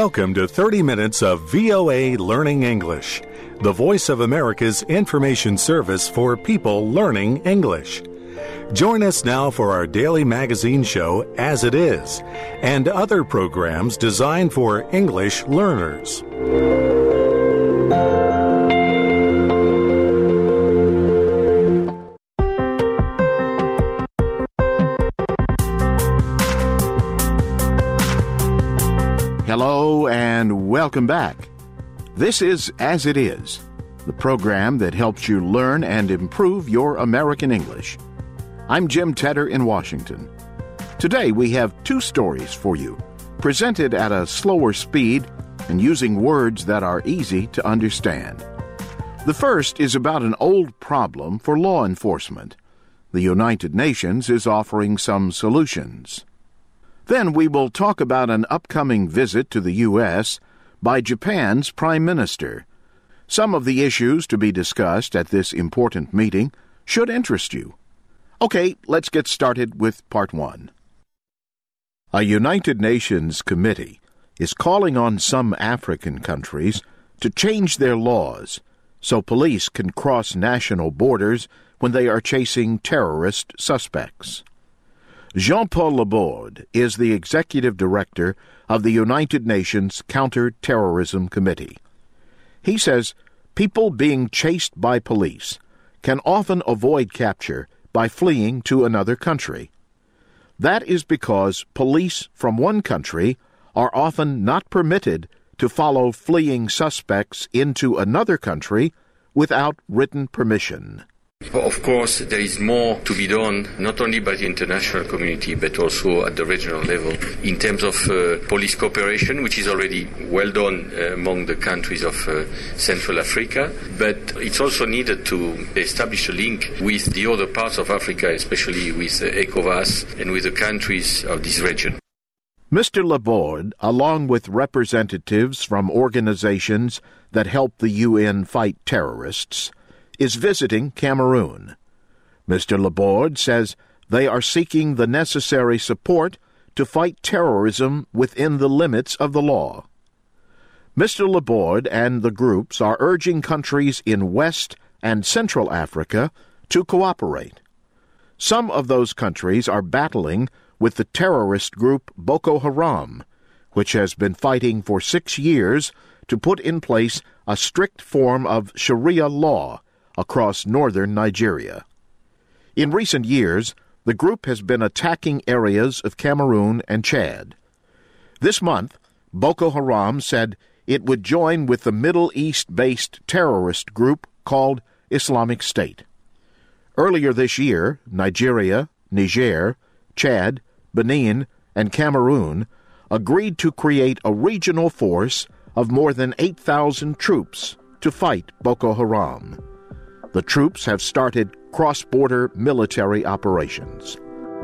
Welcome to 30 minutes of VOA Learning English, the Voice of America's information service for people learning English. Join us now for our daily magazine show, As It Is, and other programs designed for English learners. Hello and welcome back. This is As It Is, the program that helps you learn and improve your American English. I'm Jim Tedder in Washington. Today we have two stories for you, presented at a slower speed and using words that are easy to understand. The first is about an old problem for law enforcement. The United Nations is offering some solutions. Then we will talk about an upcoming visit to the U.S. by Japan's Prime Minister. Some of the issues to be discussed at this important meeting should interest you. Okay, let's get started with part one. A United Nations committee is calling on some African countries to change their laws so police can cross national borders when they are chasing terrorist suspects. Jean-Paul Laborde is the executive director of the United Nations Counter-Terrorism Committee. He says people being chased by police can often avoid capture by fleeing to another country. That is because police from one country are often not permitted to follow fleeing suspects into another country without written permission. Of course, there is more to be done, not only by the international community, but also at the regional level, in terms of police cooperation, which is already well done among the countries of Central Africa. But it's also needed to establish a link with the other parts of Africa, especially with ECOWAS and with the countries of this region. Mr. Laborde, along with representatives from organizations that help the UN fight terrorists, is visiting Cameroon. Mr. Laborde says they are seeking the necessary support to fight terrorism within the limits of the law. Mr. Laborde and the groups are urging countries in West and Central Africa to cooperate. Some of those countries are battling with the terrorist group Boko Haram, which has been fighting for 6 years to put in place a strict form of Sharia law across northern Nigeria. In recent years, the group has been attacking areas of Cameroon and Chad. This month, Boko Haram said it would join with the Middle East-based terrorist group called Islamic State. Earlier this year, Nigeria, Niger, Chad, Benin, and Cameroon agreed to create a regional force of more than 8,000 troops to fight Boko Haram. The troops have started cross-border military operations.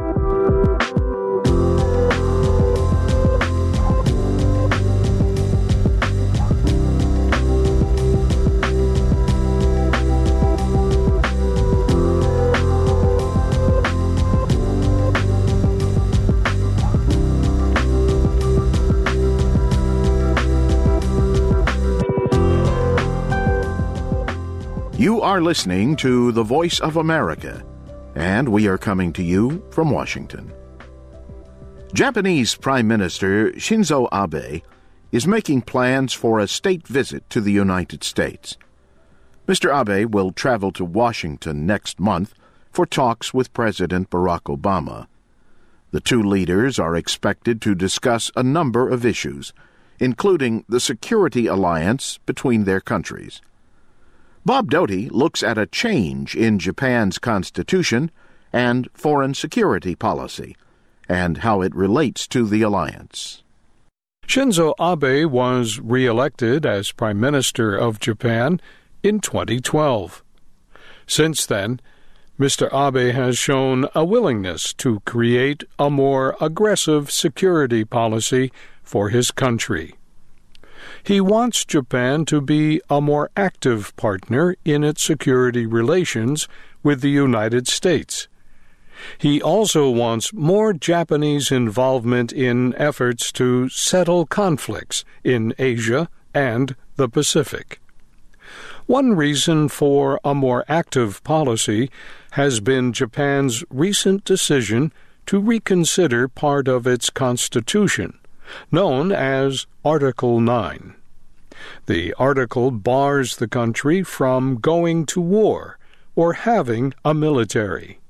You are listening to the Voice of America, and we are coming to you from Washington. Japanese Prime Minister Shinzo Abe is making plans for a state visit to the United States. Mr. Abe will travel to Washington next month for talks with President Barack Obama. The two leaders are expected to discuss a number of issues, including the security alliance between their countries. Bob Doty looks at a change in Japan's constitution and foreign security policy, and how it relates to the alliance. Shinzo Abe was re-elected as Prime Minister of Japan in 2012. Since then, Mr. Abe has shown a willingness to create a more aggressive security policy for his country. He wants Japan to be a more active partner in its security relations with the United States. He also wants more Japanese involvement in efforts to settle conflicts in Asia and the Pacific. One reason for a more active policy has been Japan's recent decision to reconsider part of its constitution, known as Article 9. The article bars the country from going to war or having a military.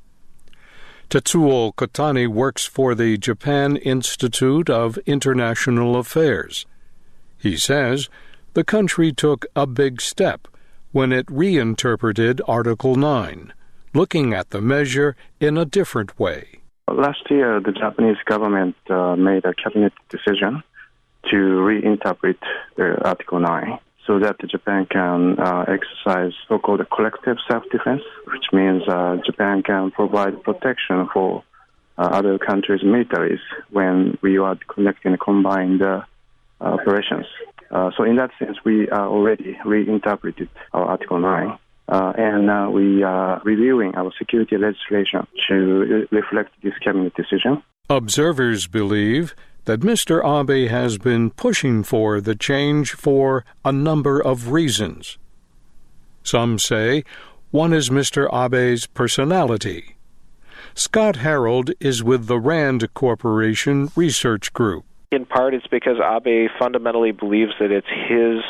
Tetsuo Kotani works for the Japan Institute of International Affairs. He says the country took a big step when it reinterpreted Article 9, looking at the measure in a different way. Last year, the Japanese government made a cabinet decision to reinterpret Article 9 so that Japan can exercise so-called collective self-defense, which means Japan can provide protection for other countries' militaries when we are conducting combined operations. So in that sense, we already reinterpreted our Article 9. And we are reviewing our security legislation to reflect this cabinet decision. Observers believe that Mr. Abe has been pushing for the change for a number of reasons. Some say one is Mr. Abe's personality. Scott Harold is with the RAND Corporation Research Group. In part, it's because Abe fundamentally believes that it's his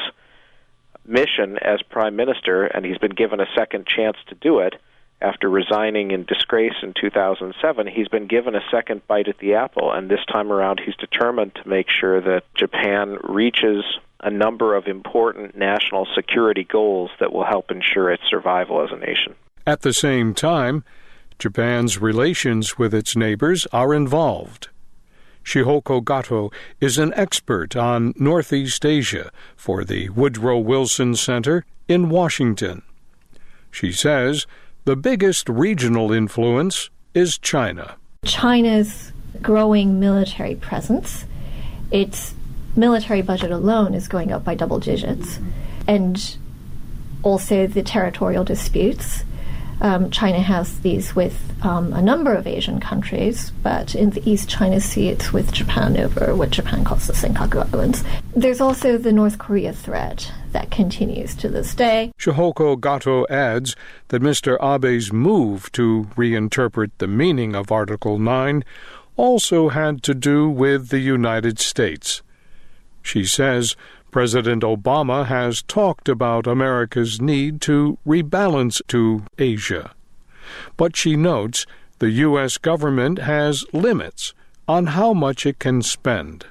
mission as prime minister, and he's been given a second chance to do it. After resigning in disgrace in 2007, he's been given a second bite at the apple, and this time around he's determined to make sure that Japan reaches a number of important national security goals that will help ensure its survival as a nation. At the same time, Japan's relations with its neighbors are involved. Shihoko Gato is an expert on Northeast Asia for the Woodrow Wilson Center in Washington. She says the biggest regional influence is China. China's growing military presence, its military budget alone is going up by double digits, and also the territorial disputes. China has these with a number of Asian countries, but in the East China Sea it's with Japan over what Japan calls the Senkaku Islands. There's also the North Korea threat that continues to this day. Shihoko Gato adds that Mr. Abe's move to reinterpret the meaning of Article 9 also had to do with the United States. She says President Obama has talked about America's need to rebalance to Asia. But she notes the U.S. government has limits on how much it can spend.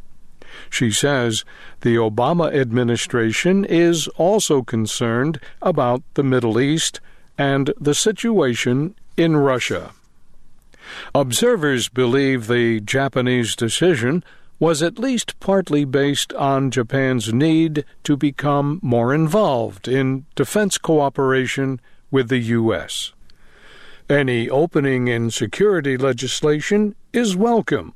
She says the Obama administration is also concerned about the Middle East and the situation in Russia. Observers believe the Japanese decision was at least partly based on Japan's need to become more involved in defense cooperation with the U.S. Any opening in security legislation is welcome.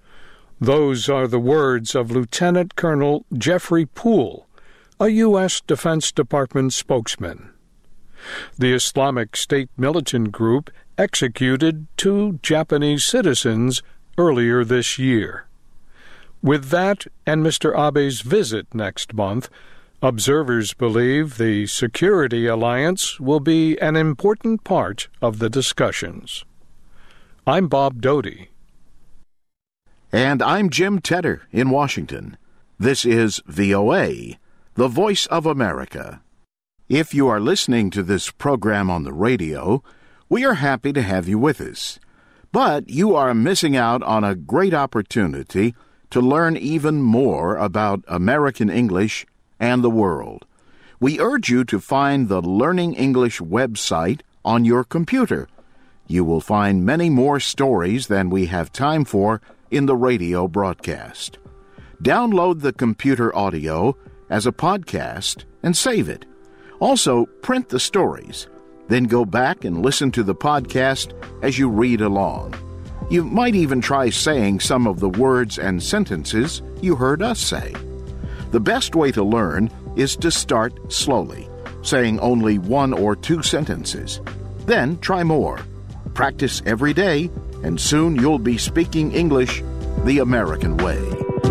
Those are the words of Lieutenant Colonel Jeffrey Poole, a U.S. Defense Department spokesman. The Islamic State militant group executed 2 Japanese citizens earlier this year. With that and Mr. Abe's visit next month, observers believe the security alliance will be an important part of the discussions. I'm Bob Doty. And I'm Jim Tedder in Washington. This is VOA, the Voice of America. If you are listening to this program on the radio, we are happy to have you with us. But you are missing out on a great opportunity to learn even more about American English and the world. We urge you to find the Learning English website on your computer. You will find many more stories than we have time for in the radio broadcast. Download the computer audio as a podcast and save it. Also, print the stories. Then go back and listen to the podcast as you read along. You might even try saying some of the words and sentences you heard us say. The best way to learn is to start slowly, saying only 1 or 2 sentences. Then try more. Practice every day, and soon you'll be speaking English the American way.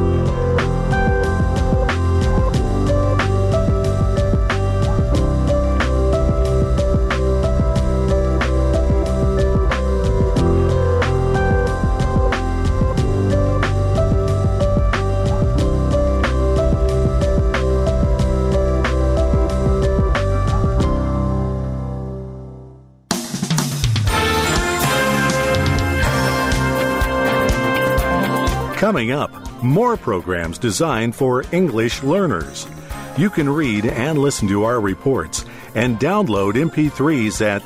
Coming up, more programs designed for English learners. You can read and listen to our reports and download MP3s at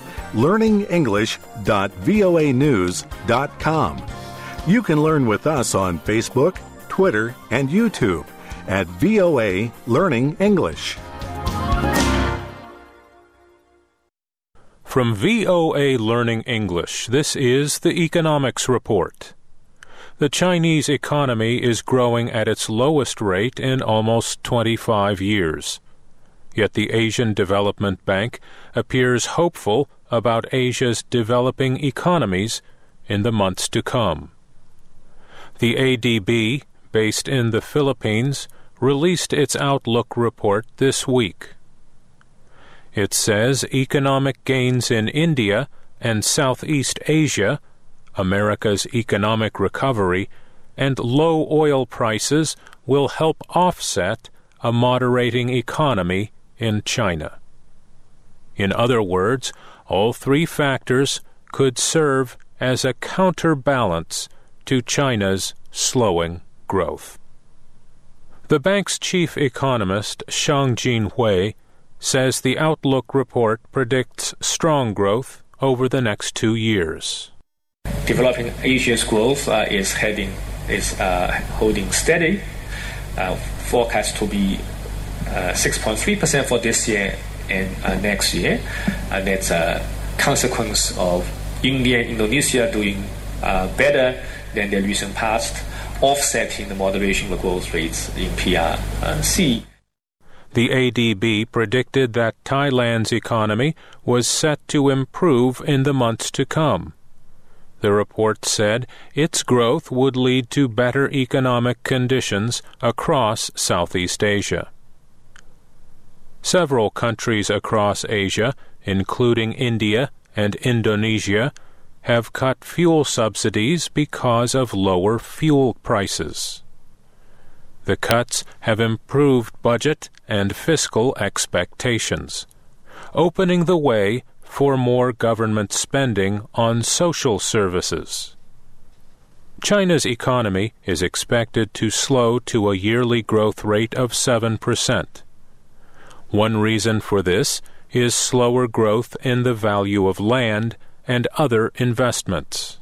learningenglish.voanews.com. You can learn with us on Facebook, Twitter, and YouTube at VOA Learning English. From VOA Learning English, this is the Economics Report. The Chinese economy is growing at its lowest rate in almost 25 years. Yet the Asian Development Bank appears hopeful about Asia's developing economies in the months to come. The ADB, based in the Philippines, released its Outlook report this week. It says economic gains in India and Southeast Asia, America's economic recovery, and low oil prices will help offset a moderating economy in China. In other words, all three factors could serve as a counterbalance to China's slowing growth. The bank's chief economist, Shang Jinhui, says the Outlook report predicts strong growth over the next 2 years. Developing Asia's growth is holding steady, forecast to be 6.3% for this year and next year. And that's a consequence of India and Indonesia doing better than their recent past, offsetting the moderation of growth rates in PRC. The ADB predicted that Thailand's economy was set to improve in the months to come. The report said its growth would lead to better economic conditions across Southeast Asia. Several countries across Asia, including India and Indonesia, have cut fuel subsidies because of lower fuel prices. The cuts have improved budget and fiscal expectations, opening the way for more government spending on social services. China's economy is expected to slow to a yearly growth rate of 7%. One reason for this is slower growth in the value of land and other investments.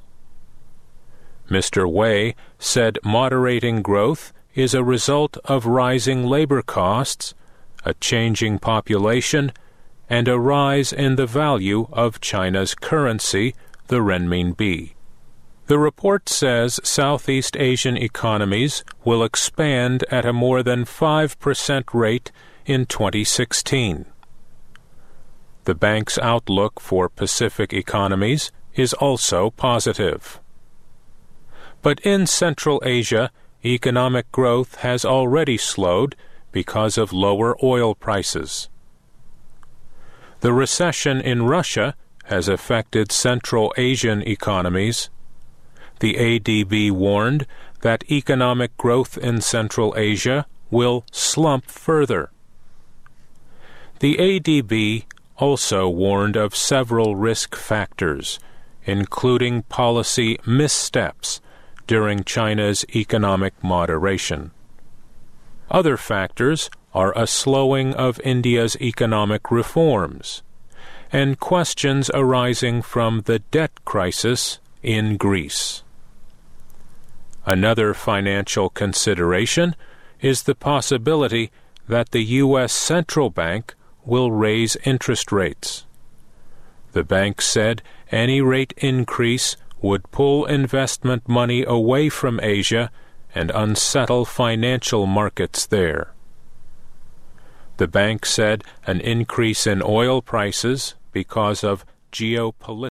Mr. Wei said moderating growth is a result of rising labor costs, a changing population, and a rise in the value of China's currency, the renminbi. The report says Southeast Asian economies will expand at a more than 5% rate in 2016. The bank's outlook for Pacific economies is also positive. But in Central Asia, economic growth has already slowed because of lower oil prices. The recession in Russia has affected Central Asian economies. The ADB warned that economic growth in Central Asia will slump further. The ADB also warned of several risk factors, including policy missteps during China's economic moderation. Other factors are a slowing of India's economic reforms and questions arising from the debt crisis in Greece. Another financial consideration is the possibility that the U.S. Central Bank will raise interest rates. The bank said any rate increase would pull investment money away from Asia and unsettle financial markets there. The bank said an increase in oil prices because of geopolitical